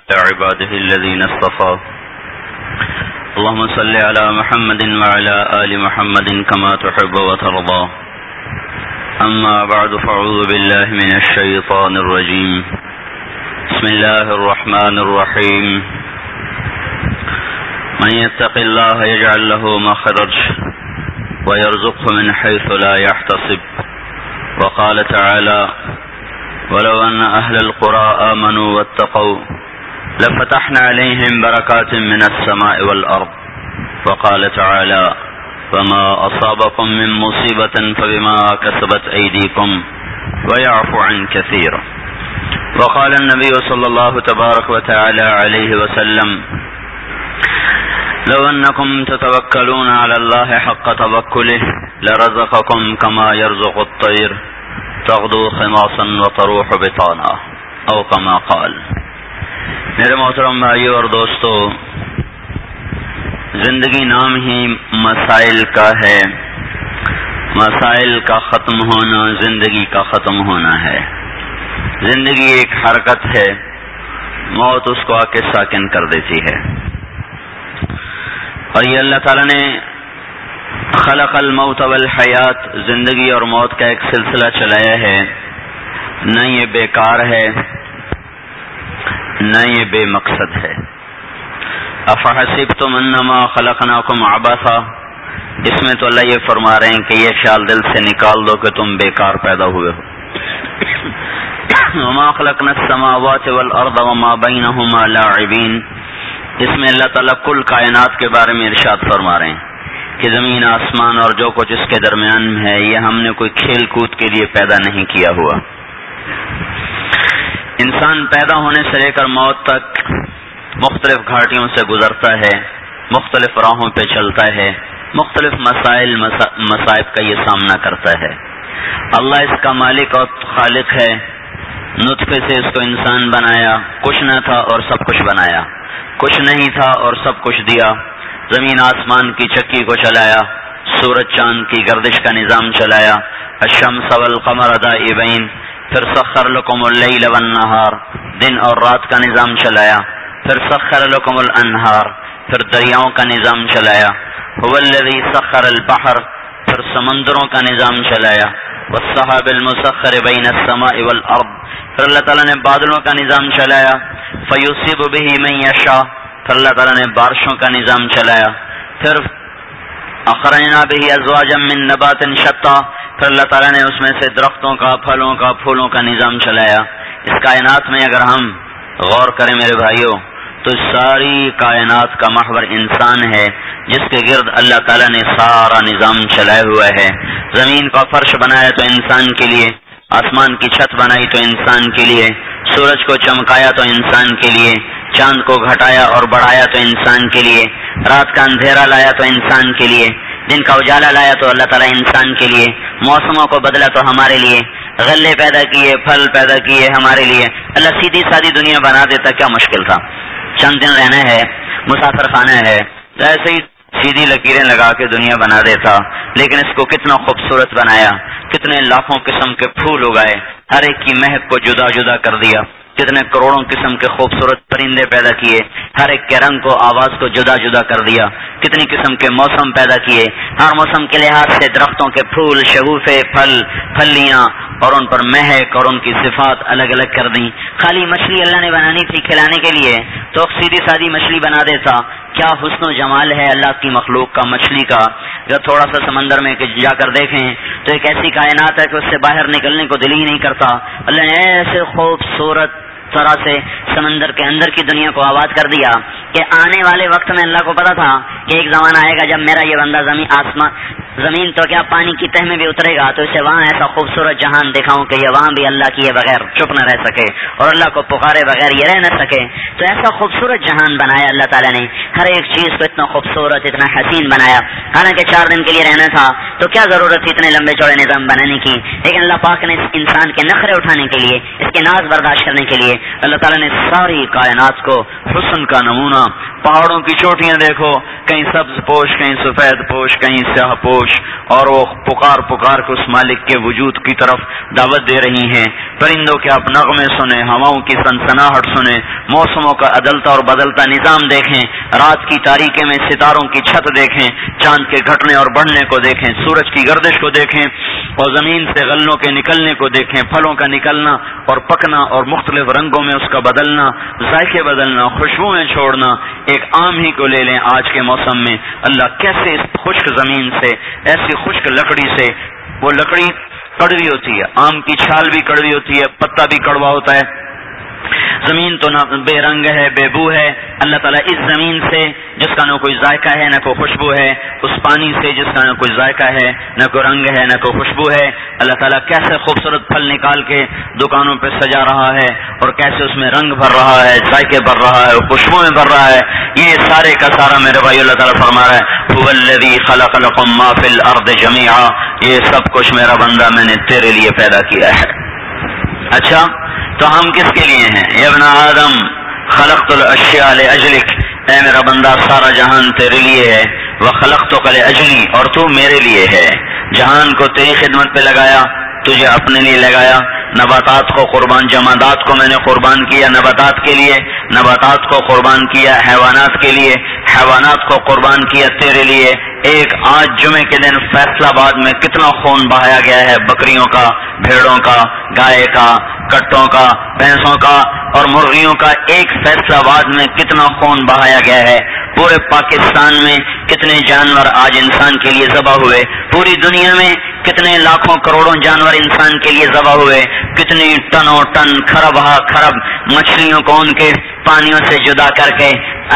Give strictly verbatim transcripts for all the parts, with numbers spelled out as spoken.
عباده الذين اصطفى اللهم صل على محمد وعلى آل محمد كما تحب وترضى أما بعد فأعوذ بالله من الشيطان الرجيم بسم الله الرحمن الرحيم من يتق الله يجعل له مخرج ويرزقه من حيث لا يحتسب وقال تعالى ولو أن أهل القرى آمنوا واتقوا لفتحنا عليهم بركات من السماء والأرض وقال تعالى وما أصابكم من مصيبة فبما كسبت أيديكم ويعفو عن كثير وقال النبي صلى الله تبارك وتعالى عليه وسلم لو أنكم تتوكلون على الله حق توكله لرزقكم كما يرزق الطير تغدو خماصا وتروح بطانا او كما قال. میرے محترم بھائیو اور دوستو، زندگی نام ہی مسائل کا ہے، مسائل کا ختم ہونا زندگی کا ختم ہونا ہے۔ زندگی ایک حرکت ہے، موت اس کو آ کے ساکن کر دیتی ہے، اور یہ اللہ تعالیٰ نے خلق الموت والحیات، زندگی اور موت کا ایک سلسلہ چلایا ہے، نہ یہ بیکار ہے نہ یہ بے مقصد ہے۔ افحسبتم انما خلقناکم عبثا، اس میں تو اللہ یہ فرما رہے ہیں کہ یہ خیال دل سے نکال دو کہ تم بیکار پیدا ہوئے ہو۔ وما خلقنا السماوات والارض وما بینہما لاعبین، اس میں اللہ تعالیٰ کل کائنات کے بارے میں ارشاد فرما رہے ہیں کہ زمین آسمان اور جو کچھ اس کے درمیان ہے یہ ہم نے کوئی کھیل کود کے لیے پیدا نہیں کیا ہوا۔ انسان پیدا ہونے سے لے کر موت تک مختلف گھاٹیوں سے گزرتا ہے، مختلف راہوں پہ چلتا ہے، مختلف مسائل مصائب کا یہ سامنا کرتا ہے۔ اللہ اس کا مالک اور خالق ہے، نطفے سے اس کو انسان بنایا، کچھ نہ تھا اور سب کچھ بنایا، کچھ نہیں تھا اور سب کچھ دیا، زمین آسمان کی چکی کو چلایا، سورج چاند کی گردش کا نظام چلایا، الشمس والقمر دائبین، پھر سخر لکم اللیل والنہار، دن اور رات کا نظام چلایا، پھر سخر لکم الانہار، پھر دریاؤں کا نظام چلایا، هو الذی سخر البحر، پھر سمندروں کا نظام چلایا، والسحاب المسخر بین السماء والارض، پھر اللہ تعالیٰ نے بادلوں کا نظام چلایا، فیصیب بہ من یشاء، پھر اللہ تعالیٰ نے بارشوں کا نظام چلایا، پھر اخرجنا بہ ازواجا من نبات شتى، پھر اللہ تعالیٰ نے اس میں سے درختوں کا، پھلوں کا، پھولوں کا نظام چلایا۔ اس کائنات میں اگر ہم غور کریں میرے بھائیوں تو ساری کائنات کا محور انسان ہے، جس کے گرد اللہ تعالیٰ نے سارا نظام چلایا ہوا ہے۔ زمین کا فرش بنایا تو انسان کے لیے، آسمان کی چھت بنائی تو انسان کے لیے، سورج کو چمکایا تو انسان کے لیے، چاند کو گھٹایا اور بڑھایا تو انسان کے لیے، رات کا اندھیرا لایا تو انسان کے لیے، دن کا اجالا لایا تو اللہ تعالیٰ انسان کے لیے، موسموں کو بدلا تو ہمارے لیے، غلے پیدا کیے، پھل پیدا کیے ہمارے لیے۔ اللہ سیدھی سادی دنیا بنا دیتا، کیا مشکل تھا؟ چند دن رہنا ہے، مسافر خانہ ہے، ایسے ہی سیدھی لکیریں لگا کے دنیا بنا دیتا، لیکن اس کو کتنا خوبصورت بنایا، کتنے لاکھوں قسم کے پھول اگائے، ہر ایک کی مہک کو جدا جدا کر دیا، کتنے کروڑوں قسم کے خوبصورت پرندے پیدا کیے، ہر ایک کے رنگ کو، آواز کو جدا جدا کر دیا، کتنی قسم کے موسم پیدا کیے، ہر موسم کے لحاظ سے درختوں کے پھول، شگوفے، پھل، پھلیاں اور ان پر مہک اور ان کی صفات الگ الگ کر دیں۔ خالی مچھلی اللہ نے بنانی تھی کھلانے کے لیے تو سیدھی سادی مچھلی بنا دیتا۔ کیا حسن و جمال ہے اللہ کی مخلوق کا، مچھلی کا۔ اگر تھوڑا سا سمندر میں جا کر دیکھیں تو ایک ایسی کائنات ہے کہ اس سے باہر نکلنے کو دل ہی نہیں کرتا۔ اللہ نے ایسے خوبصورت طرح سے سمندر کے اندر کی دنیا کو آباد کر دیا کہ آنے والے وقت میں اللہ کو پتا تھا کہ ایک زمانہ آئے گا جب میرا یہ بندہ زمین آسمان زمین تو کیا پانی کی تہ میں بھی اترے گا تو اسے وہاں ایسا خوبصورت جہان دکھاؤں کہ یہ وہاں بھی اللہ کیے بغیر چپ نہ رہ سکے اور اللہ کو پکارے بغیر یہ رہ نہ سکے۔ تو ایسا خوبصورت جہان بنایا اللہ تعالیٰ نے، ہر ایک چیز کو اتنا خوبصورت اتنا حسین بنایا۔ حالانکہ چار دن کے لیے رہنا تھا تو کیا ضرورت تھی اتنے لمبے چوڑے نظام بنانے کی، لیکن اللہ پاک نے اس انسان کے نخرے اٹھانے کے لیے، اس کے ناز برداشت کرنے کے لیے اللہ تعالیٰ نے ساری کائنات کو حسن کا نمونہ، پہاڑوں کی چوٹیاں دیکھو، کہیں سبز پوش، کہیں سفید پوش، کہیں سیاہ پوش، اور وہ پکار پکار کے اس مالک کے وجود کی طرف دعوت دے رہی ہیں۔ پرندوں کے آپ نغمے سنیں، ہواؤں کی سنسناہٹ سنیں، موسموں کا عدلتا اور بدلتا نظام دیکھیں، رات کی تاریکی میں ستاروں کی چھت دیکھیں، چاند کے گھٹنے اور بڑھنے کو دیکھیں، سورج کی گردش کو دیکھیں، اور زمین سے غلوں کے نکلنے کو دیکھیں، پھلوں کا نکلنا اور پکنا اور مختلف رنگوں میں اس کا بدلنا، ذائقے بدلنا، خوشبوئیں چھوڑنا۔ ایک آم ہی کو لے لیں، آج کے موسم میں اللہ کیسے اس خشک زمین سے، ایسی خشک لکڑی سے، وہ لکڑی کڑوی ہوتی ہے، آم کی چھال بھی کڑوی ہوتی ہے، پتا بھی کڑوا ہوتا ہے، زمین تو نہ بے رنگ ہے، بے بو ہے، اللہ تعالیٰ اس زمین سے جس کا نہ کوئی ذائقہ ہے نہ کوئی خوشبو ہے، اس پانی سے جس کا نہ کوئی ذائقہ ہے نہ کوئی رنگ ہے نہ کوئی خوشبو ہے، اللہ تعالیٰ کیسے خوبصورت پھل نکال کے دکانوں پہ سجا رہا ہے، اور کیسے اس میں رنگ بھر رہا ہے، ذائقے بھر رہا ہے، خوشبو میں بھر رہا ہے۔ یہ سارے کا سارا میرے بھائی اللہ تعالیٰ فرما رہا ہے هو الذی خلق لکم ما فی الارض جمیعا، یہ سب کچھ میرا بندہ میں نے تیرے لیے پیدا کیا ہے۔ اچھا، تو ہم کس کے لیے ہیں؟ یا ابن آدم خلقت الاشیاء لاجلک، اے میرا بندہ سارا جہان تیرے لیے ہے، وخلقتک لاجلی، اور تو میرے لیے ہے۔ جہان کو تیری خدمت پہ لگایا، تجھے اپنے لیے لگایا۔ نباتات کو قربان، جمادات کو میں نے قربان کیا نباتات کے لیے، نباتات کو قربان کیا حیوانات کے لیے، حیوانات کو قربان کیا تیرے لیے۔ ایک آج جمعے کے دن فیصلہ آباد میں کتنا خون بہایا گیا ہے، بکریوں کا، بھیڑوں کا، گائے کا، کٹوں کا، بھینسوں کا اور مرغیوں کا، ایک فیصلہ آباد میں کتنا خون بہایا گیا ہے۔ پورے پاکستان میں کتنے جانور آج انسان کے لیے ذبح ہوئے، پوری دنیا میں کتنے لاکھوں کروڑوں جانور انسان کے لیے ذبح ہوئے، کتنی ٹنوں ٹن کھرب ہا کھرب مچھلیوں کو ان کے پانیوں سے جدا کر کے۔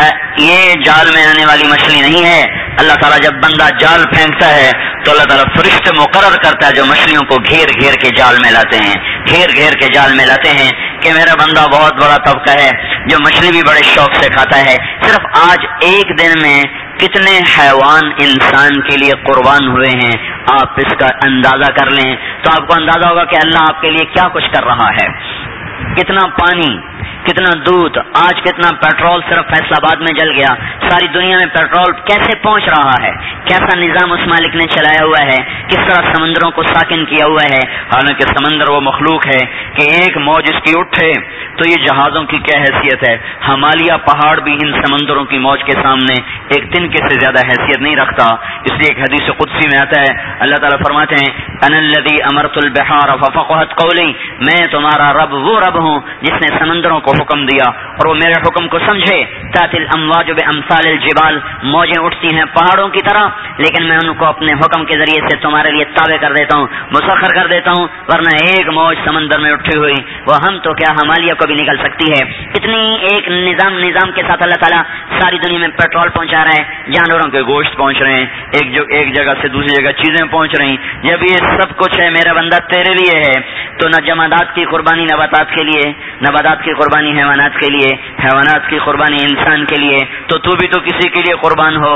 یہ جال میں آنے والی مچھلی نہیں ہے۔ اللہ تعالیٰ جب بندہ جال پھینکتا ہے تو اللہ تعالیٰ فرشتے مقرر کرتا ہے جو مچھلیوں کو گھیر گھیر کے جال میں لاتے ہیں، گھیر گھیر کے جال میں لاتے ہیں، کہ میرا بندہ بہت بڑا طبقہ ہے جو مچھلی بھی بڑے شوق سے کھاتا ہے۔ صرف آج ایک دن میں کتنے حیوان انسان کے لیے قربان ہوئے ہیں، آپ اس کا اندازہ کر لیں تو آپ کو اندازہ ہوگا کہ اللہ آپ کے لیے کیا کچھ کر رہا ہے۔ کتنا پانی، کتنا دودھ، آج کتنا پیٹرول صرف فیصلہ آباد میں جل گیا۔ ساری دنیا میں پیٹرول کیسے پہنچ رہا ہے، کیسا نظام اس مالک نے چلایا ہوا ہے، کس طرح سمندروں کو ساکن کیا ہوا ہے۔ حالانکہ سمندر وہ مخلوق ہے کہ ایک موج اس کی اٹھے تو یہ جہازوں کی کیا حیثیت ہے۔ ہمالیہ پہاڑ بھی ان سمندروں کی موج کے سامنے ایک تنکے سے زیادہ حیثیت نہیں رکھتا۔ اس لیے ایک حدیث قدسی میں آتا ہے، اللہ تعالیٰ فرماتے ہیں انا الذی امرت البحار ففقهت قولی، میں تمہارا رب وہ رب ہوں جس نے سمندروں کو حکم دیا اور وہ میرے حکم کو سمجھے۔ تأتی الامواج بامثال الجبال، موجیں اٹھتی ہیں پہاڑوں کی طرح، لیکن میں ان کو اپنے حکم کے ذریعے سے تمہارے لیے تابع کر دیتا ہوں، مسخر کر دیتا ہوں، ورنہ ایک موج سمندر میں اٹھی ہوئی وہ ہم تو کیا ہمالیہ کو بھی نکل سکتی ہے۔ اتنی ایک نظام نظام کے ساتھ اللہ تعالیٰ ساری دنیا میں پیٹرول پہنچا رہا ہے، جانوروں کے گوشت پہنچ رہے ہیں، ایک جو ایک جگہ سے دوسری جگہ چیزیں پہنچ رہی۔ جب یہ سب کچھ ہے میرا بندہ تیرے لیے ہے، تو نہ جمادات کی قربانی نباتات کے لیے، نباتات کی قربانی حیوانات کے لیے، حیوانات کی قربانی انسان کے لیے، تو تو بھی تو کسی کے لیے قربان ہو۔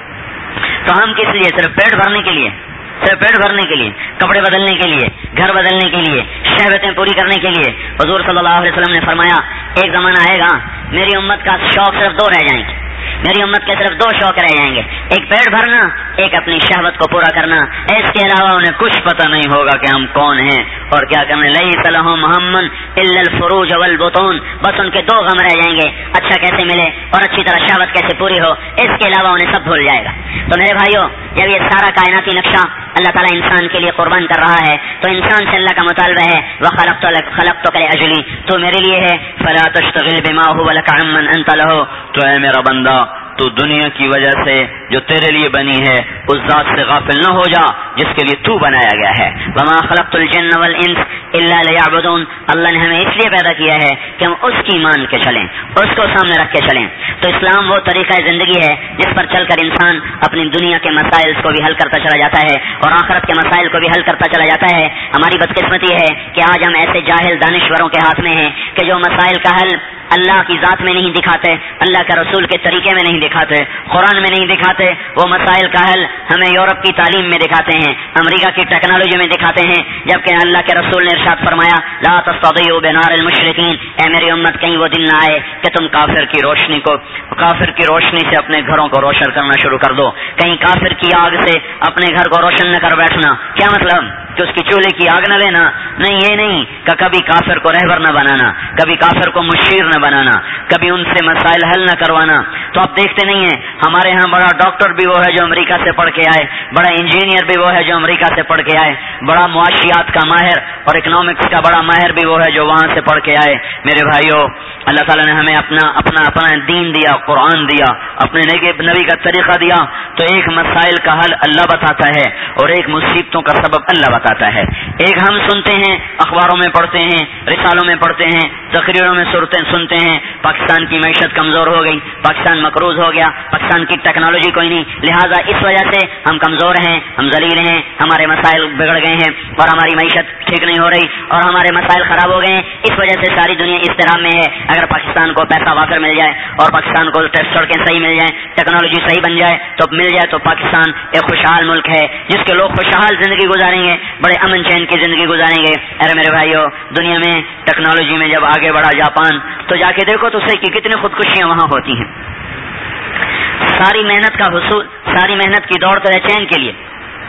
تو ہم کس لیے؟ صرف پیٹ بھرنے کے لیے، صرف پیٹ بھرنے کے لیے، کپڑے بدلنے کے لیے، گھر بدلنے کے لیے، شہوتیں پوری کرنے کے لیے۔ حضور صلی اللہ علیہ وسلم نے فرمایا ایک زمانہ آئے گا میری امت کا شوق صرف دو رہ جائیں گے، میری امت کے صرف دو شوق رہ جائیں گے، ایک پیٹ بھرنا، ایک اپنی شہوت کو پورا کرنا۔ اس کے علاوہ انہیں کچھ پتہ نہیں ہوگا کہ ہم کون ہیں اور کیا کرنے۔ لیس لہم ہم الا الفروج والبطون، بس ان کے دو غم رہ جائیں گے، اچھا کیسے ملے اور اچھی طرح شہوت کیسے پوری ہو، اس کے علاوہ انہیں سب بھول جائے گا۔ تو میرے بھائیو، جب یہ سارا کائناتی نقشہ اللہ تعالیٰ انسان کے لیے قربان کر رہا ہے تو انسان سے اللہ کا مطالبہ ہے وَخَلَقْتُ خَلَقْتُكَ لِأَجْلِي، تو میرے لیے ہے، فَلَا تَشْتَغِلْ بِمَا هُوَ لَكَ عَمَّنْ أَنْتَ لَهُ، تو اے میرا بندہ تو دنیا کی وجہ سے جو تیرے لیے بنی ہے اس ذات سے غافل نہ ہو جا جس کے لیے تو بنایا گیا ہے۔ وما خلقت الجن والانس الا ليعبدون، اللہ نے ہمیں اس لیے پیدا کیا ہے کہ ہم اس کی مان کے چلیں، اس کو سامنے رکھ کے چلیں۔ تو اسلام وہ طریقہ زندگی ہے جس پر چل کر انسان اپنی دنیا کے مسائل کو بھی حل کرتا چلا جاتا ہے اور آخرت کے مسائل کو بھی حل کرتا چلا جاتا ہے۔ ہماری بدقسمتی ہے کہ آج ہم ایسے جاہل دانشوروں کے ہاتھ میں ہیں کہ جو مسائل کا حل اللہ کی ذات میں نہیں دکھاتے، اللہ کے رسول کے طریقے میں نہیں دکھاتے، قرآن میں نہیں دکھاتے، وہ مسائل کا حل ہمیں یورپ کی تعلیم میں دکھاتے ہیں، امریکہ کی ٹیکنالوجی میں دکھاتے ہیں، جبکہ اللہ کے رسول نے ارشاد فرمایا لا تستضیئوا بنار المشرکین، اے میری امت کہیں وہ دن نہ آئے کہ تم کافر کی روشنی کو کافر کی روشنی سے اپنے گھروں کو روشن کرنا شروع کر دو، کہیں کافر کی آگ سے اپنے گھر کو روشن نہ کر بیٹھنا۔ کیا مطلب کہ اس کی چولہے کی آگ نہ لینا؟ نہیں، یہ نہیں کہ کبھی کافر کو رہبر نہ بنانا، کبھی کافر کو مشیر نہ بنانا، کبھی ان سے مسائل حل نہ کروانا۔ تو آپ دیکھتے نہیں ہیں ہمارے ہاں بڑا ڈاکٹر بھی وہ ہے جو امریکہ سے پڑھ کے آئے، بڑا انجینئر بھی وہ ہے جو امریکہ سے پڑھ کے آئے، بڑا معاشیات کا ماہر اور اکنامکس کا بڑا ماہر بھی وہ ہے جو وہاں سے پڑھ کے آئے۔ میرے بھائیوں، اللہ تعالیٰ نے ہمیں اپنا اپنا اپنا دین دیا، قرآن دیا، اپنے نبی کا طریقہ دیا، تو ایک مسائل کا حل اللہ بتاتا ہے اور ایک مصیبتوں کا سبب اللہ بتاتا ہے۔ ایک ہم سنتے ہیں، اخباروں میں پڑھتے ہیں، رسالوں میں پڑھتے ہیں، تقریروں میں سنتے ہیں پاکستان کی معیشت کمزور ہو گئی، پاکستان مقروض ہو گیا، پاکستان کی ٹیکنالوجی کوئی نہیں، لہٰذا اس وجہ سے ہم کمزور ہیں، ہم ذلیل ہیں، ہمارے مسائل بگڑ گئے ہیں اور ہماری معیشت ٹھیک نہیں ہو رہی اور ہمارے مسائل خراب ہو گئے ہیں، اس وجہ سے ساری دنیا اضطراب میں ہے۔ اگر پاکستان کو پیسہ وافر مل جائے اور پاکستان کو ٹیسٹ سڑکیں صحیح مل جائیں، ٹیکنالوجی صحیح بن جائے تو مل جائے تو پاکستان ایک خوشحال ملک ہے جس کے لوگ خوشحال زندگی گزاریں گے، بڑے امن چین کی زندگی گزاریں گے۔ ارے میرے بھائیو، دنیا میں ٹیکنالوجی میں جب آگے بڑھا جاپان تو جا کے دیکھو تو صحیح کہ کتنی خودکشیاں وہاں ہوتی ہیں۔ ساری محنت کا حصول، ساری محنت کی دوڑ تو ہے چین کے لیے،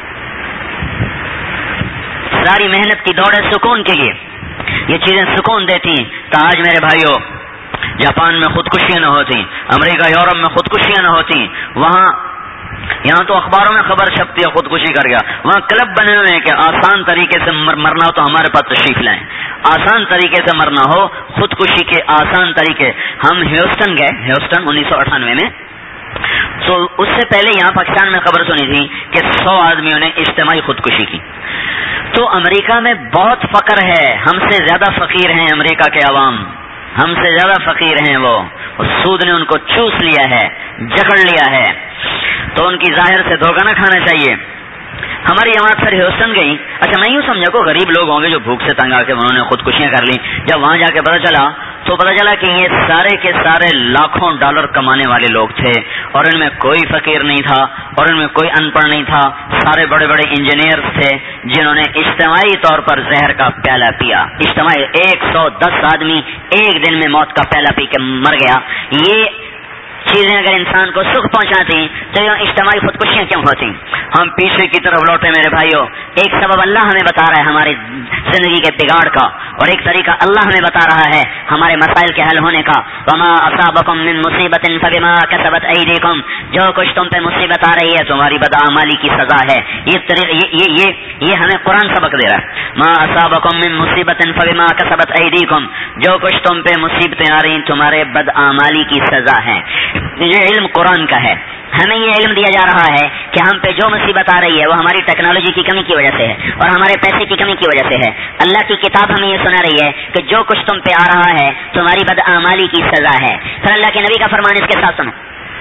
ساری محنت کی دوڑ ہے سکون کے لیے، یہ چیزیں سکون دیتی ہیں۔ تو آج میرے بھائیو جاپان میں خودکشیاں نہ ہوتی، امریکہ یورپ میں خودکشیاں نہ ہوتی، وہاں یہاں تو اخباروں میں خبر چھپتی ہے خودکشی کر گیا، وہاں کلب بنے ہوئے ہیں کہ آسان طریقے سے مرنا ہو تو ہمارے پاس تشریف لائیں، آسان طریقے سے مرنا ہو، خودکشی کے آسان طریقے۔ ہم ہیوسٹن گئے، ہیوسٹن انیس سو اٹھانوے میں، تو اس سے پہلے یہاں پاکستان میں خبر سنی تھی کہ سو آدمیوں نے اجتماعی خودکشی کی۔ تو امریکہ میں بہت فقر ہے، ہم سے زیادہ فقیر ہیں امریکہ کے عوام، ہم سے زیادہ فقیر ہیں وہ، سود نے ان کو چوس لیا ہے، جکڑ لیا ہے، تو ان کی ظاہر سے دھوکہ نہ کھانا چاہیے۔ ہماری جماعت پھر ہیوسٹن گئی، اچھا میں یوں سمجھا کو غریب لوگ ہوں گے جو بھوک سے تنگ آ کے انہوں نے خودکشیاں کر لی، جب وہاں جا کے پتہ چلا تو پتہ چلا کہ یہ سارے کے سارے لاکھوں ڈالر کمانے والے لوگ تھے اور ان میں کوئی فقیر نہیں تھا اور ان میں کوئی ان پڑھ نہیں تھا، سارے بڑے بڑے انجینئرز تھے جنہوں نے اجتماعی طور پر زہر کا پیالہ پیا، اجتماعی ایک سو دس آدمی ایک دن میں موت کا پیالہ پی کے مر گیا۔ یہ چیزیں اگر انسان کو سکھ پہنچاتی تو یہ اجتماعی خودکشیاں کیوں ہوتی؟ ہم پیچھے کی طرف لوٹے میرے بھائیوں، ایک سبب اللہ ہمیں بتا رہا ہے ہماری زندگی کے بگاڑ کا، اور ایک طریقہ اللہ ہمیں بتا رہا ہے ہمارے مسائل کے حل ہونے کا۔ وما اصابکم من مصیبت فبما کسبت ایدیکم، جو کچھ تم پہ مصیبت آ رہی ہے تمہاری بدعمالی کی سزا ہے۔ یہ طریقہ یہ, یہ, یہ, یہ ہمیں قرآن سبق دے رہا ہے، ما اصابکم من مصیبت فبما کسبت ایدیکم، جو کچھ تم پہ مصیبتیں آ رہی ہیں تمہارے بدعمالی کی سزا ہے۔ یہ علم قرآن کا ہے، ہمیں یہ علم دیا جا رہا ہے کہ ہم پہ جو مصیبت آ رہی ہے وہ ہماری ٹیکنالوجی کی کمی کی وجہ سے ہے اور ہمارے پیسے کی کمی کی وجہ سے ہے۔ اللہ کی کتاب ہمیں یہ سنا رہی ہے کہ جو کچھ تم پہ آ رہا ہے تمہاری بدعمالی کی سزا ہے۔ پھر اللہ کے نبی کا فرمان اس کے ساتھ سنو،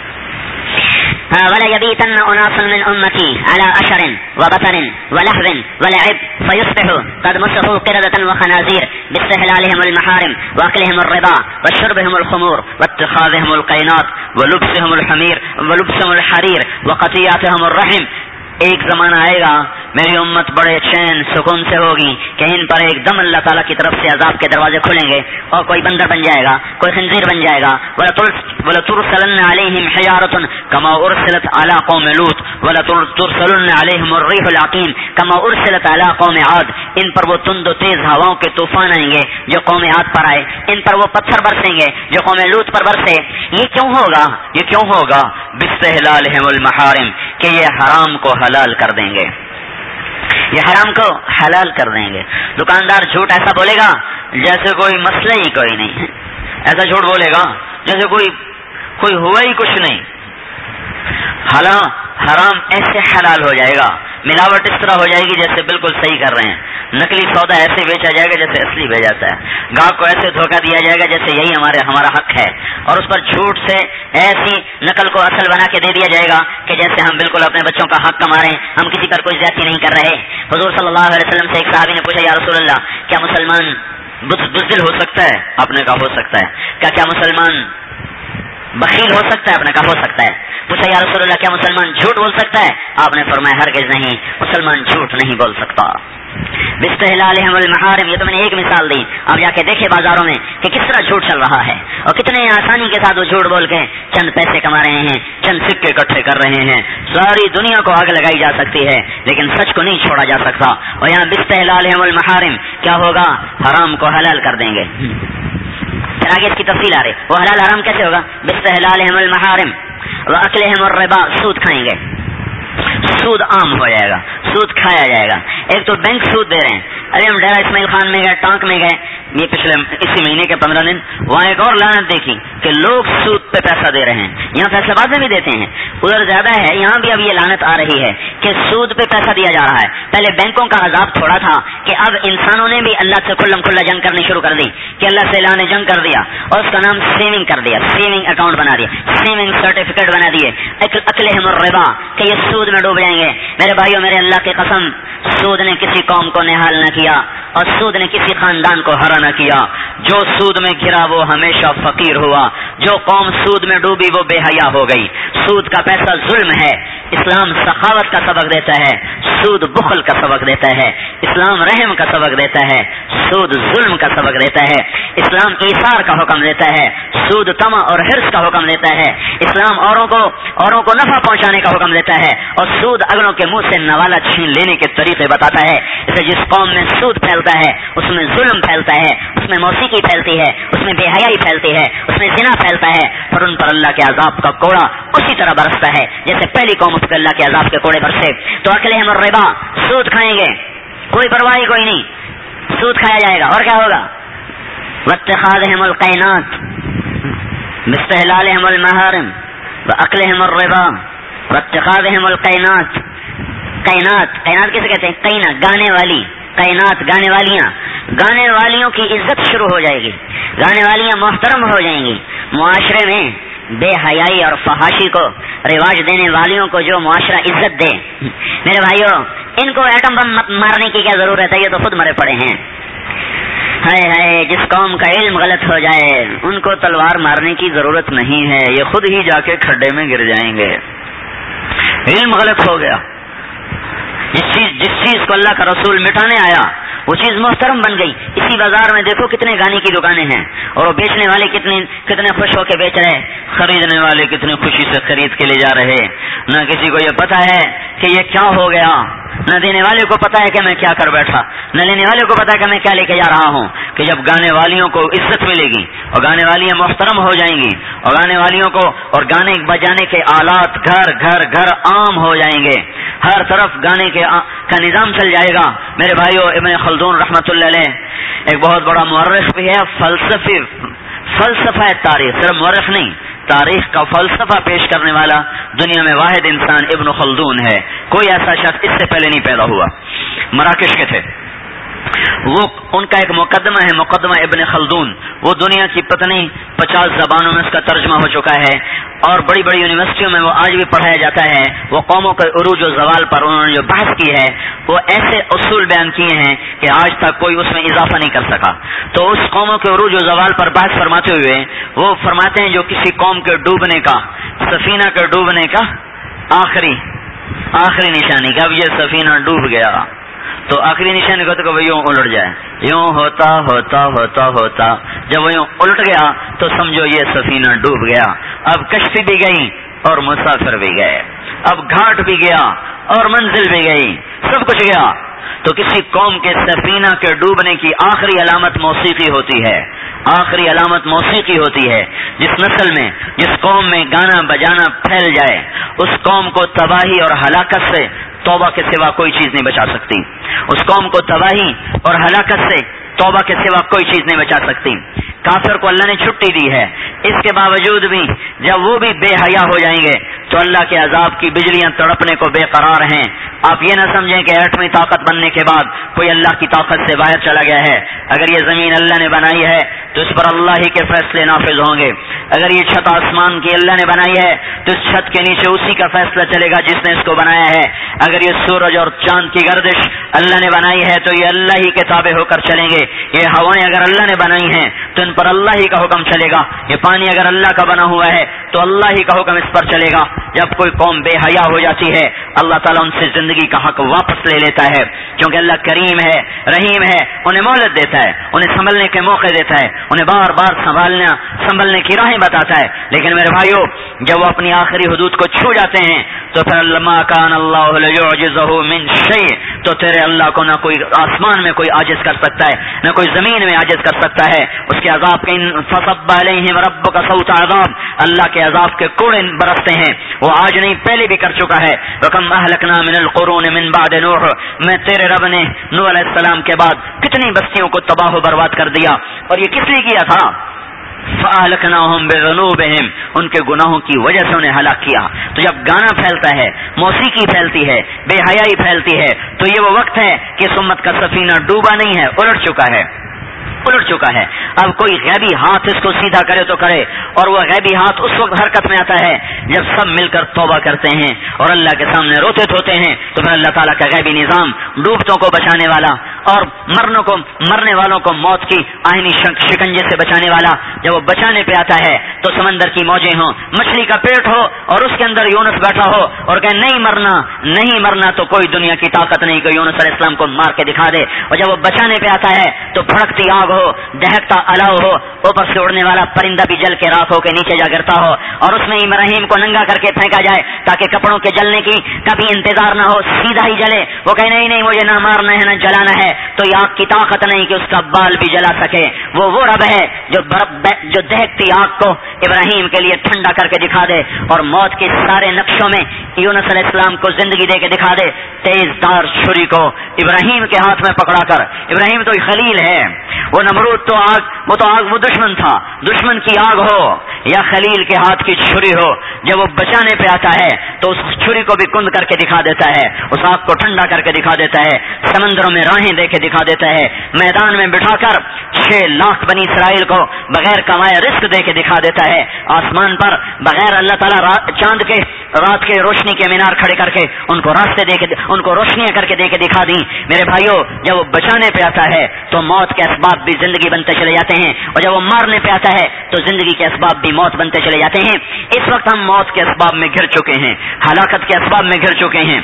وَلَا يَبِيتَنَّ أُنَاسٌ مِّنْ أُمَّتِي عَلَىٰ أَشَرٍ وَبَطَرٍ وَلَهْوٍ وَلَعِبٍ فَيُصْبِحُوا قَدْ مَسَّهُ قِرَدَةً وَخَنَازِيرَ بِاسْتِحْلَالِهِمُ الْمَحَارِمَ وَأَكْلِهِمُ الرِّبَا وَشُرْبِهِمُ الْخُمُورَ وَاتِّخَاذِهِمُ الْقَيْنَاتِ وَلُبْسِهِمُ الْحَمِيرَ وَلُبْسِهِمُ الْحَرِيرَ وَقَطِيعَتِهِمُ الرَّحِمَ۔ ایک زمانہ آئے گا میری امت بڑے چین سکون سے ہوگی کہ ان پر ایک دم اللہ تعالیٰ کی طرف سے عذاب کے دروازے کھلیں گے اور کوئی بندر بن جائے گا، کوئی خنزیر بن جائے گا۔ وَلَتُرْسَلَنَّ عَلَيْهِمْ حِجَارَةٌ كَمَا أُرْسِلَتْ عَلَىٰ قَوْمِ لُوطٍ وَلَتُرْسَلُنَّ عَلَيْهِمُ الرِّيحُ الْعَقِيمُ كَمَا أُرْسِلَتْ عَلَىٰ قَوْمِ عَادٍ، ان پر وہ تند و تیز ہواؤں کے طوفان آئیں گے جو قوم عاد پر آئے، ان پر وہ پتھر برسیں گے جو قوم لوط پر برسے۔ یہ کیوں ہوگا؟ یہ کیوں ہوگا؟ بِاسْتِحْلَالِهِمُ الْمَحَارِمَ، کہ یہ حرام کو حلال کر دیں گے، یہ حرام کو حلال کر دیں گے۔ دکاندار جھوٹ ایسا بولے گا جیسے کوئی مسئلہ ہی کوئی نہیں ہے، ایسا جھوٹ بولے گا جیسے کوئی کوئی ہوا ہی کچھ نہیں۔ حلال حرام ایسے حلال ہو جائے گا، ملاوٹ اس طرح ہو جائے گی جیسے بالکل صحیح کر رہے ہیں، نقلی سودا ایسے بیچا جائے گا جیسے اصلی بھیجا جاتا ہے، گاہک کو ایسے دھوکہ دیا جائے گا جیسے یہی ہمارے ہمارا حق ہے، اور اس پر جھوٹ سے ایسی نقل کو اصل بنا کے دے دیا جائے گا کہ جیسے ہم بالکل اپنے بچوں کا حق کما رہے ہیں، ہم کسی پر کوئی زیادتی نہیں کر رہے۔ حضور صلی اللہ علیہ وسلم سے ایک صحابی نے پوچھا، یا رسول اللہ، کیا مسلمان بزدل ہو سکتا ہے؟ آپ نے کہا ہو سکتا ہے. کیا کیا مسلمان بخیل ہو سکتا ہے؟ آپ نے کہا ہو سکتا ہے. پوچھا یا رسول اللہ کیا مسلمان جھوٹ بول سکتا ہے؟ آپ نے فرمایا ہرگز نہیں، مسلمان جھوٹ نہیں بول سکتا. باستحلالہم المحارم، یہ تو میں نے ایک مثال دی. آپ جا کے دیکھیں بازاروں میں کہ کس طرح جھوٹ چل رہا ہے اور کتنے آسانی کے ساتھ وہ جھوٹ بول کے چند پیسے کما رہے ہیں، چند سکے اکٹھے کر رہے ہیں. ساری دنیا کو آگ لگائی جا سکتی ہے لیکن سچ کو نہیں چھوڑا جا سکتا. اور یہاں باستحلالہم المحارم کیا ہوگا؟ حرام کو حلال کر دیں گے. پھر آگے اس کی تفصیل آ رہی. وہ حلال حرام کیسے ہوگا؟ باستحلالہم المحارم واکلہم الربا، سود کھائیں گے. سود عام ہو جائے گا، سود کھایا جائے گا. ایک تو بینک سود دے رہے ہیں. ارے ہم ڈیرا اسماعیل خان میں گئے، ٹانک میں گئے یہ پچھلے اسی مہینے کے پندرہ دن، وہاں ایک اور لعنت دیکھی کہ لوگ سود پہ پیسہ دے رہے ہیں. یہاں فیصلہ آباد میں بھی دیتے ہیں، ادھر زیادہ ہے. یہاں بھی اب یہ لعنت آ رہی ہے کہ سود پہ پیسہ دیا جا رہا ہے. پہلے بینکوں کا عذاب تھوڑا تھا کہ اب انسانوں نے بھی اللہ سے کھلم کھلا جنگ کرنی شروع کر دی کہ اللہ سے اللہ نے جنگ کر دیا اور اس کا نام سیونگ کر دیا، سیونگ اکاؤنٹ بنا دیا، سیونگ سرٹیفکیٹ بنا دیے. اکلہم الربا کہ یہ سود میں ڈوب جائیں گے. میرے بھائیوں میرے اللہ کی قسم، سود نے کسی قوم کو نہال نہ کیا اور سود نے کسی خاندان کو ہرا نہ کیا. جو سود میں گرا وہ ہمیشہ فقیر ہوا، جو قوم سود میں ڈوبی وہ بے حیا ہو گئی. سود کا پیسہ ظلم ہے. اسلام سخاوت کا سبق دیتا ہے، سود بخل کا سبق دیتا ہے. اسلام رحم کا سبق دیتا ہے، سود ظلم کا سبق دیتا ہے. اسلام ایثار کا حکم دیتا ہے، سود طمع اور حرص کا حکم دیتا ہے. اسلام اوروں کو اوروں کو نفع پہنچانے کا حکم دیتا ہے اور سود اگلوں کے منہ سے نوالا چھین لینے کے طریقے بتاتا ہے. اسے جس قوم میں سود پھیلتا ہے اس میں ظلم پھیلتا ہے، اس میں موسیقی پھیلتی ہے، اس میں بے حیائی پھیلتی ہے، اس میں زنا پھیلتا ہے. اور ان پر اللہ کے عذاب کا کوڑا اسی طرح برستا ہے جیسے پہلی قوم پر اللہ کے عذاب کے کوڑے برسے. تو اکلہم الربا، سود کھائیں گے، کوئی پرواہی کوئی نہیں، سود کھایا جائے گا. اور کیا ہوگا؟ واتخاذہم القینات باستحلالہم المحارم واکلہم الربا واتخاذہم القینات. قینات، قینات کسے کہتے ہیں؟ قینا، گانے والی. قینات، گانے والیاں. گانے والیوں کی عزت شروع ہو جائے گی، گانے والیاں محترم ہو جائیں گی. معاشرے میں بے حیائی اور فحاشی کو رواج دینے والیوں کو جو معاشرہ عزت دے، میرے بھائیوں ان کو ایٹم بم مارنے کی کیا ضرورت ہے؟ یہ تو خود مرے پڑے ہیں. ہائے ہائے، جس قوم کا علم غلط ہو جائے ان کو تلوار مارنے کی ضرورت نہیں ہے، یہ خود ہی جا کے کھڈے میں گر جائیں گے. علم غلط ہو گیا. جس چیز جس چیز کو اللہ کا رسول مٹانے آیا وہ چیز محترم بن گئی. اسی بازار میں دیکھو کتنے گانے کی دکانیں ہیں اور وہ بیچنے والے کتنے کتنے خوش ہو کے بیچ رہے، خریدنے والے کتنے خوشی سے خرید کے لے جا رہے. نہ کسی کو یہ پتا ہے کہ یہ کیا ہو گیا، نہ دینے والے کو پتا ہے کہ میں کیا کر بیٹھا، نہ لینے والے کو پتا ہے کہ میں کیا لے کے جا رہا ہوں. کہ جب گانے والیوں کو عزت ملے گی اور گانے والیاں محترم ہو جائیں گی اور گانے والیوں کو اور گانے بجانے کے آلات گھر گھر گھر عام ہو جائیں گے، ہر طرف گانے کے آ... کا نظام چل جائے گا. میرے بھائیو ابن خلدون رحمۃ اللہ علیہ ایک بہت بڑا مورخ بھی ہے، فلسفی فلسفہ تاریخ، صرف مورخ نہیں، تاریخ کا فلسفہ پیش کرنے والا دنیا میں واحد انسان ابن خلدون ہے. کوئی ایسا شخص اس سے پہلے نہیں پیدا ہوا. مراکش کے تھے وہ. ان کا ایک مقدمہ ہے، مقدمہ ابن خلدون. وہ دنیا کی پتنی پچاس زبانوں میں اس کا ترجمہ ہو چکا ہے اور بڑی بڑی یونیورسٹیوں میں وہ آج بھی پڑھایا جاتا ہے. وہ قوموں کے عروج و زوال پر انہوں نے جو بحث کی ہے وہ ایسے اصول بیان کیے ہیں کہ آج تک کوئی اس میں اضافہ نہیں کر سکا. تو اس قوموں کے عروج و زوال پر بحث فرماتے ہوئے وہ فرماتے ہیں جو کسی قوم کے ڈوبنے کا، سفینہ کے ڈوبنے کا آخری آخری نشانی کہ اب یہ سفینہ ڈوب گیا، تو آخری نشانی کو تو یوں الٹ جائے، یوں ہوتا ہوتا ہوتا ہوتا جب وہ یوں الٹ گیا تو سمجھو یہ سفینہ ڈوب گیا. اب کشتی بھی گئی اور مسافر بھی گئے، اب گھاٹ بھی گیا اور منزل بھی گئی، سب کچھ گیا. تو کسی قوم کے سفینہ کے ڈوبنے کی آخری علامت موسیقی ہوتی ہے، آخری علامت موسیقی ہوتی ہے. جس نسل میں جس قوم میں گانا بجانا پھیل جائے اس قوم کو تباہی اور ہلاکت سے توبہ کے سوا کوئی چیز نہیں بچا سکتی. اس قوم کو تباہی اور ہلاکت سے توبہ کے سوا کوئی چیز نہیں بچا سکتی. کافر کو اللہ نے چھٹی دی ہے، اس کے باوجود بھی جب وہ بھی بے حیا ہو جائیں گے تو اللہ کے عذاب کی بجلیاں تڑپنے کو بے قرار ہیں. آپ یہ نہ سمجھیں کہ ایٹمی طاقت بننے کے بعد کوئی اللہ کی طاقت سے باہر چلا گیا ہے. اگر یہ زمین اللہ نے بنائی ہے تو اس پر اللہ ہی کے فیصلے نافذ ہوں گے. اگر یہ چھت آسمان کی اللہ نے بنائی ہے تو اس چھت کے نیچے اسی کا فیصلہ چلے گا جس نے اس کو بنایا ہے. اگر یہ سورج اور چاند کی گردش اللہ نے بنائی ہے تو یہ اللہ ہی کے تابع ہو کر چلیں گے. یہ ہوائیں اگر اللہ نے بنائی ہیں تو ان پر اللہ ہی کا حکم چلے گا. یہ پانی اگر اللہ کا بنا ہوا ہے تو اللہ ہی کا حکم اس پر چلے گا. جب کوئی قوم بے حیا ہو جاتی ہے اللہ تعالیٰ ان سے زندگی کا حق واپس لے لیتا ہے, کیونکہ اللہ کریم ہے, رحیم ہے, انہیں مہلت دیتا ہے, انہیں سنبھلنے کے موقع دیتا ہے, انہیں بار بار سنبھالنا سنبھلنے کی راہیں بتاتا ہے. لیکن میرے بھائیو, جب وہ اپنی آخری حدود کو چھو جاتے ہیں تو پھر لما کان اللہ لیعجزہ من شیء, تو تیرے اللہ کو نہ کوئی آسمان میں کوئی عاجز کر سکتا ہے نہ کوئی زمین میں عاجز کر سکتا ہے. اس کے عذاب کے فصب علیہم ربک صوت عذاب, اللہ کے عذاب کے کوڑے برستے ہیں. وہ آج نہیں پہلے بھی کر چکا ہے. وکم اہلکنا من القرون من بعد نوح, میں تیرے رب نے نوح علیہ السلام کے بعد کتنی بستیوں کو تباہ و برباد کر دیا. اور یہ کس لیے کیا تھا؟ فَأَهْلَكْنَاهُمْ بِذُنُوبِهِمْ, ان کے گناہوں کی وجہ سے انہیں ہلاک کیا. تو جب گانا پھیلتا ہے, موسیقی پھیلتی ہے, بے حیائی پھیلتی ہے, تو یہ وہ وقت ہے کہ اس امت کا سفینہ ڈوبا نہیں ہے, الٹ چکا ہے الٹ چکا ہے. اب کوئی غیبی ہاتھ اس کو سیدھا کرے تو کرے, اور وہ غیبی ہاتھ اس وقت حرکت میں آتا ہے جب سب مل کر توبہ کرتے ہیں اور اللہ کے سامنے روتے دھوتے ہیں. تو پھر اللہ تعالیٰ کا غیبی نظام ڈوبتوں کو بچانے والا اور مرنوں کو مرنے والوں کو موت کی آہنی شکنجے سے بچانے والا, جب وہ بچانے پہ آتا ہے تو سمندر کی موجیں ہوں, مچھلی کا پیٹ ہو اور اس کے اندر یونس بیٹھا ہو اور کہے نہیں مرنا نہیں مرنا, تو کوئی دنیا کی طاقت نہیں کہ یونس علیہ السلام کو مار کے دکھا دے. اور جب وہ بچانے پہ آتا ہے تو پھڑکتی آگ ہو, دہکتا الاؤ ہو, اوپر سے اڑنے والا پرندہ بھی جل کے راکھ ہو کے نیچے جا گرتا ہو, اور اس میں ابراہیم کو ننگا کر کے پھینکا جائے تاکہ کپڑوں کے جلنے کی کبھی انتظار نہ ہو, سیدھا ہی جلے. وہ کہے نہیں نہیں مجھے نہ مارنا ہے نہ جلانا ہے, تو یہ آگ کی طاقت نہیں کہ اس کا بال بھی جلا سکے. وہ وہ رب ہے جو جو دہکتی آگ کو ابراہیم کے لیے ٹھنڈا کر کے دکھا دے اور موت کے سارے نقشوں میں یونس علیہ السلام کو زندگی دے کے دکھا دے. تیز دار چھری کو ابراہیم کے ہاتھ میں پکڑا کر, ابراہیم تو خلیل ہے, وہ نمرود تو آگ وہ تو آگ وہ دشمن تھا, دشمن کی آگ ہو یا خلیل کے ہاتھ کی چھری ہو, جب وہ بچانے پہ آتا ہے تو اس چھری کو بھی کند کر کے دکھا دیتا ہے, اس آگ کو ٹھنڈا کر کے دکھا دیتا ہے, سمندروں میں راہیں دے کے دکھا دیتا ہے, میدان میں بٹھا کر چھ لاکھ بنی اسرائیل کو بغیر کمائے رزق دے کے دکھا دیتا ہے. آسمان پر بغیر اللہ تعالیٰ چاند کے رات کے روشنی کے مینار کھڑے کر کے ان کو راستے دے کے ان کو روشنیاں کر کے دے کے دکھا دی. میرے بھائیوں, جب وہ بچانے پہ آتا ہے تو موت کے اسباب بھی زندگی بنتے چلے جاتے ہیں, اور جب وہ مارنے پہ آتا ہے تو زندگی کے اسباب بھی موت بنتے چلے جاتے ہیں. اس وقت ہم موت کے اسباب میں گھر چکے ہیں, ہلاکت کے اسباب میں گھر چکے ہیں.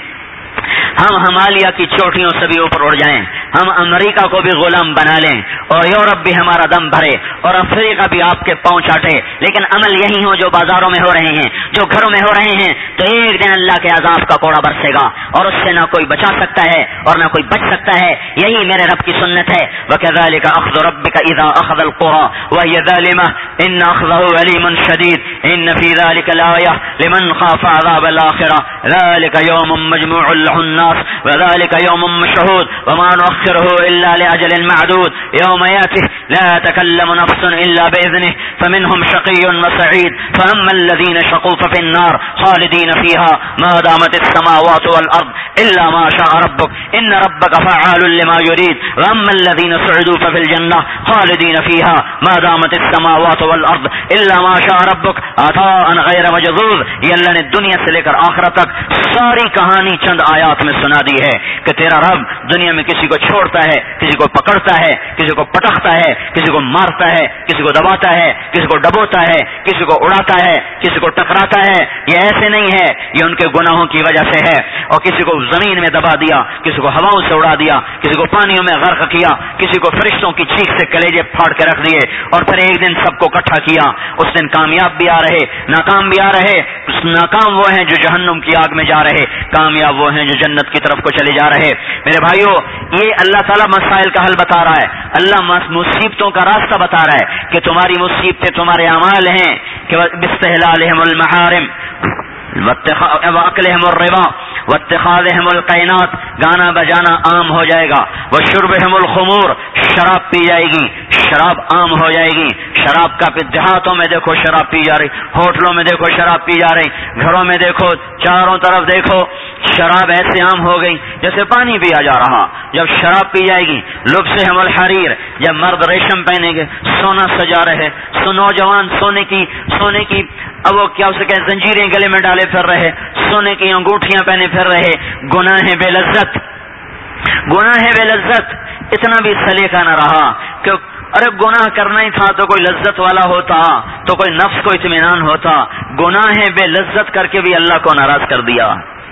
ہم ہمالیہ کی چوٹیوں سے بھی اوپر اڑ جائیں, ہم امریکہ کو بھی غلام بنا لیں, اور یورپ بھی ہمارا دم بھرے, اور افریقہ بھی آپ کے پاؤں چاٹے, لیکن عمل یہی ہو جو بازاروں میں ہو رہے ہیں, جو گھروں میں ہو رہے ہیں, تو ایک دن اللہ کے عذاب کا کوڑا برسے گا اور اس سے نہ کوئی بچا سکتا ہے اور نہ کوئی بچ سکتا ہے. یہی میرے رب کی سنت ہے. وَكَذَلِكَ أَخْذُ رَبِّكَ إِذَا أَخَذَ الْقُرَى وَهِيَ ظَالِمَةٌ إِنَّ أَخْذَهُ أَلِيمٌ شَدِيدٌ إِنَّ فِي ذَلِكَ لَآيَةً لِمَنْ خَافَ عَذَابَ الْآخِرَةِ ذَلِكَ يَوْمٌ مَجْمُوعٌ لَهُ النَّاسُ وذلك يوم مشهود وما نؤخره إلا لأجل معدود يوم يأتي لا تكلم نفس إلا بإذنه فمنهم شقي وسعيد فأما الذين شقوا ففي النار خالدين فيها ما دامت السماوات والأرض إلا ما شاء ربك إن ربك فعال لما يريد وأما الذين سعدوا ففي الجنة خالدين فيها ما دامت السماوات والأرض إلا ما شاء ربك عطاء غير مجذوذ. یہ اللہ نے دنیا سے لے کر آخرت تک ساری کہانی چند آیات میں سنا دی ہے کہ تیرا رب دنیا میں کسی کو چھوڑتا ہے, کسی کو پکڑتا ہے, کسی کو پٹکتا ہے, کسی کو مارتا ہے, کسی کو دباتا ہے, کسی کو ڈبوتا ہے, کسی کو اڑاتا ہے, کسی کو ٹکراتا ہے. یہ ایسے نہیں ہے, یہ ان کے گناہوں کی وجہ سے ہے. اور کسی کو زمین میں دبا دیا, کسی کو ہواؤں سے اڑا دیا, کسی کو پانیوں میں غرق کیا, کسی کو فرشتوں کی چیخ سے کلیجے پھاڑ کے رکھ دیے, اور پھر ایک دن سب کو اکٹھا کیا. اس دن کامیاب بھی آ رہے, ناکام بھی آ رہے. ناکام وہ ہیں جو جہنم کی آگ میں جا رہے, کامیاب وہ ہیں جو جنت کی طرف کو چلے جا رہے. میرے بھائیوں, یہ اللہ تعالیٰ مسائل کا حل بتا رہا ہے, اللہ مصیبتوں کا راستہ بتا رہا ہے کہ تمہاری مصیبتیں تمہارے اعمال ہیں کہ باستحلالہم المحارم وَأَكْلِهِمُ الرِّبَا وَاتِّخَاذِهِمُ الْقَيْنَاتِ, گانا بجانا عام ہو جائے گا. وَشُرْبِهِمُ الْخُمُورِ, شراب پی جائے گی, شراب عام ہو جائے گی. شراب کا دیہاتوں میں دیکھو شراب پی جا رہی, ہوٹلوں میں دیکھو شراب پی جا رہی, گھروں میں دیکھو, چاروں طرف دیکھو شراب ایسے عام ہو گئی جیسے پانی پیا جا رہا. جب شراب پی جائے گی, لبسہم الحریر, جب مرد ریشم پہنیں گے, سونا سجا رہے, سو نوجوان سونے کی سونے کی اب وہ کیا اسے کہ زنجیریں گلے میں ڈالے پھر رہے, سونے کی انگوٹھیاں پہنے پھر رہے. گناہ بے لذت, گناہ بے لذت, اتنا بھی سلیقہ نہ رہا کہ ارے گناہ کرنا ہی تھا تو کوئی لذت والا ہوتا, تو کوئی نفس کو اطمینان ہوتا. گناہ بے لذت کر کے بھی اللہ کو ناراض کر دیا.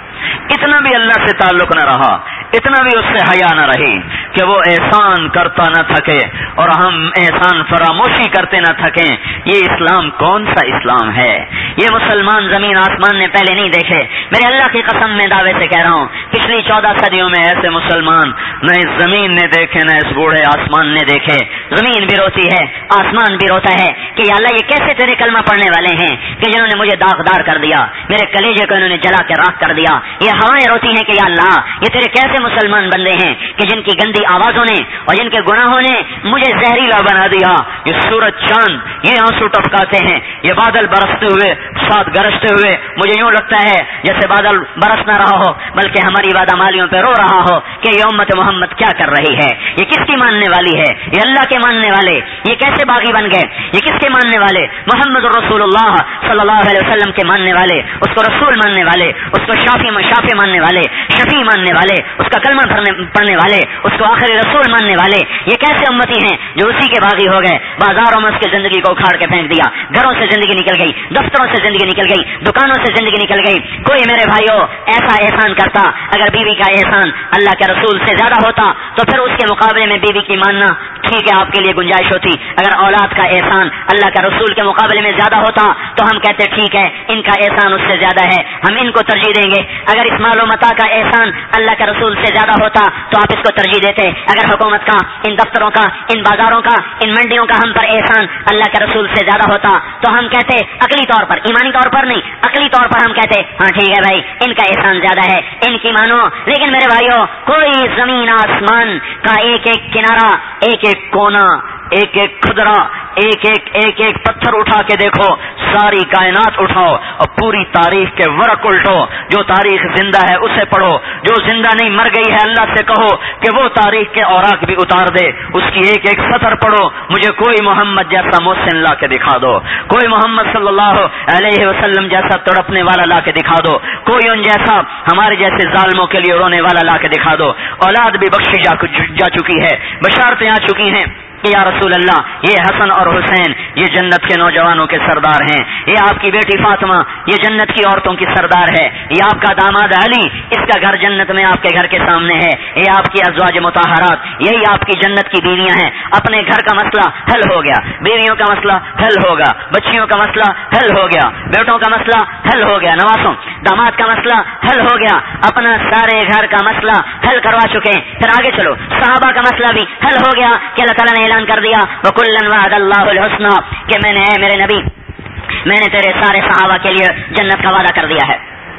اتنا بھی اللہ سے تعلق نہ رہا, اتنا بھی اس سے حیا نہ رہی کہ وہ احسان کرتا نہ تھکے اور ہم احسان فراموشی کرتے نہ تھکیں. یہ اسلام کون سا اسلام ہے؟ یہ مسلمان زمین آسمان نے پہلے نہیں دیکھے. میرے اللہ کی قسم میں دعوے سے کہہ رہا ہوں, پچھلی چودہ صدیوں میں ایسے مسلمان نہ اس زمین نے دیکھے نہ اس بوڑھے آسمان نے دیکھے. زمین بھی روتی ہے, آسمان بھی روتا ہے کہ یا اللہ یہ کیسے تیرے کلمہ پڑھنے والے ہیں کہ جنہوں نے مجھے داغدار کر دیا, میرے کلیجے کو انہوں نے جلا کے راکھ کر دیا. یہ ہوائیں روتی ہیں کہ یا اللہ یہ تیرے کیسے مسلمان بندے ہیں کہ جن کی گندی آوازوں نے اور جن کے گناہوں نے مجھے زہریلا بنا دیا. یہ سورج چاند یہ آنسو ٹپکاتے ہیں, یہ بادل برستے ہوئے ساتھ گرجتے ہوئے مجھے یوں لگتا ہے جیسے بادل برس نہ رہا ہو بلکہ ہماری وعدہ مالیوں پہ رو رہا ہو کہ یہ امت محمد کیا کر رہی ہے, یہ کس کی ماننے والی ہے, یہ اللہ کے ماننے والے یہ کیسے باغی بن گئے, یہ کس کے ماننے والے, محمد رسول اللہ صلی اللہ علیہ وسلم کے ماننے والے, اس کو رسول ماننے والے, اس کو شافی شافی ماننے والے, شفیع ماننے والے, اس کا کلمہ پڑھنے والے, اس کو آخری رسول ماننے والے. یہ کیسے امتی ہیں جو اسی کے باغی ہو گئے؟ بازاروں میں اس کی زندگی کو اکھاڑ کے پھینک دیا, گھروں سے زندگی نکل گئی, دفتروں سے زندگی نکل گئی, دکانوں سے زندگی نکل گئی. کوئی میرے بھائیوں ایسا احسان کرتا, اگر بیوی کا احسان اللہ کے رسول سے زیادہ ہوتا تو پھر اس کے مقابلے میں بیوی کی ماننا ٹھیک ہے آپ کے لیے گنجائش ہوتی. اگر اولاد کا احسان اللہ کے رسول کے مقابلے میں زیادہ ہوتا تو ہم کہتے ٹھیک ہے ان کا احسان اس سے زیادہ ہے, ہم ان کو ترجیح دیں گے. اگر اس مال و متاع کا احسان اللہ کے رسول سے زیادہ ہوتا تو آپ اس کو ترجیح دیتے. اگر حکومت کا, ان دفتروں کا, ان بازاروں کا, ان منڈیوں کا ہم پر احسان اللہ کے رسول سے زیادہ ہوتا تو ہم کہتے عقلی طور پر, ایمانی طور پر نہیں, عقلی طور پر ہم کہتے ہاں ٹھیک ہے بھائی ان کا احسان زیادہ ہے, ان کی مانو. لیکن میرے بھائیوں کوئی زمین آسمان کا ایک ایک کنارہ, ایک ایک کونا, ایک ایک کھدرا, ایک ایک ایک ایک پتھر اٹھا کے دیکھو, ساری کائنات اٹھاؤ اور پوری تاریخ کے ورق الٹو. جو تاریخ زندہ ہے اسے پڑھو, جو زندہ نہیں مر گئی ہے اللہ سے کہو کہ وہ تاریخ کے اوراق بھی اتار دے, اس کی ایک ایک سطر پڑھو. مجھے کوئی محمد جیسا محسن لا کے دکھا دو, کوئی محمد صلی اللہ علیہ وسلم جیسا تڑپنے والا لا کے دکھا دو, کوئی ان جیسا ہمارے جیسے ظالموں کے لیے رونے والا لا کے دکھا دو. اولاد بھی بخشی جا, جا چکی ہے, بشارتیں آ چکی ہیں کہ یا رسول اللہ یہ حسن اور حسین یہ جنت کے نوجوانوں کے سردار ہیں, یہ آپ کی بیٹی فاطمہ یہ جنت کی عورتوں کی سردار ہے, یہ آپ کا داماد علی اس کا گھر جنت میں آپ کے گھر کے سامنے ہے, یہ آپ کی ازواج مطہرات یہی آپ کی جنت کی بیویاں ہیں. اپنے گھر کا مسئلہ حل ہو گیا, بیویوں کا مسئلہ حل ہوگا, بچیوں کا مسئلہ حل ہو گیا, بیٹوں کا مسئلہ حل ہو گیا, نواسوں داماد کا مسئلہ حل ہو گیا, اپنا سارے گھر کا مسئلہ حل کروا چکے. پھر آگے چلو, صحابہ کا مسئلہ بھی حل ہو گیا کہ اللہ تعالیٰ نے اعلان کر دیا وَكُلًّا وَعَدَ اللَّهُ الْحُسْنَى کہ میں نے اے میرے نبی میں نے تیرے سارے صحابہ کے لیے جنت کا وعدہ کر دیا ہے.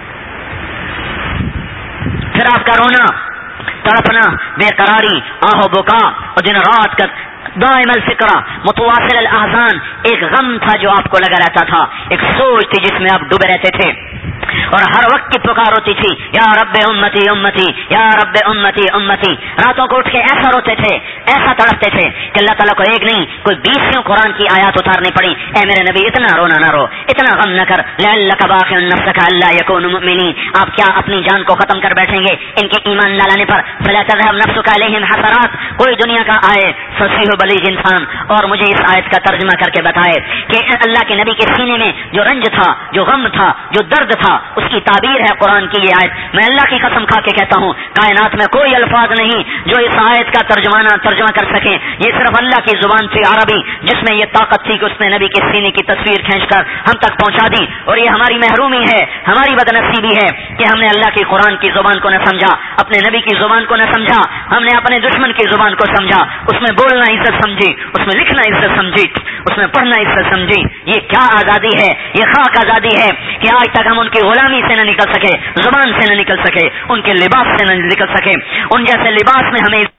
پھر آپ کا رونا, تڑپنا, بے قراری, آہ و بکا اور دن رات کا دائم الفکرہ, متواصل الاحزان, ایک غم تھا جو آپ کو لگا رہتا تھا, ایک سوچ تھی جس میں آپ ڈوبے رہتے تھے اور ہر وقت کی پکار ہوتی تھی یا رب امتی امتی یا رب امتی امتی. راتوں کو اٹھ کے ایسا روتے تھے, ایسا تڑپتے تھے کہ اللہ تعالیٰ کو ایک نہیں کوئی بیسوں قرآن کی آیات اتارنی پڑی. اے میرے نبی اتنا رونا نہ رو, اتنا غم نہ کر, لعلک باخع نفسک الا یکونوا مؤمنین. آپ کیا اپنی جان کو ختم کر بیٹھیں گے ان کے ایمان نہ لانے پر؟ فلا تذهب نفسک علیہم حسرات. کوئی دنیا کا آئے فصیح و بلیغ انسان اور مجھے اس آیت کا ترجمہ کر کے بتائے کہ اللہ کے نبی کے سینے میں جو رنج تھا, جو غم تھا, جو درد تھا, اس کی تعبیر ہے قرآن کی یہ آیت. میں اللہ کی قسم کھا کے کہتا ہوں کائنات میں کوئی الفاظ نہیں جو اس آیت کا ترجمانہ ترجمہ کر سکیں. یہ صرف اللہ کی زبان تھی عربی جس میں یہ طاقت تھی کہ اس نے نبی کے سینے کی تصویر کھینچ کر ہم تک پہنچا دی. اور یہ ہماری محرومی ہے, ہماری بدنصیبی ہے کہ ہم نے اللہ کی قرآن کی زبان کو نہ سمجھا, اپنے نبی کی زبان کو نہ سمجھا, ہم نے اپنے دشمن کی زبان کو سمجھا, اس میں بولنا عزت سمجھی, اس میں لکھنا عزت سمجھی, اس میں پڑھنا عزت سمجھی. یہ کیا آزادی ہے, یہ خاک آزادی ہے کہ آج تک ہم ان کی غلامی سے نہ نکل سکے, زبان سے نہ نکل سکے, ان کے لباس سے نہ نکل سکے. ان جیسے لباس میں ہمیں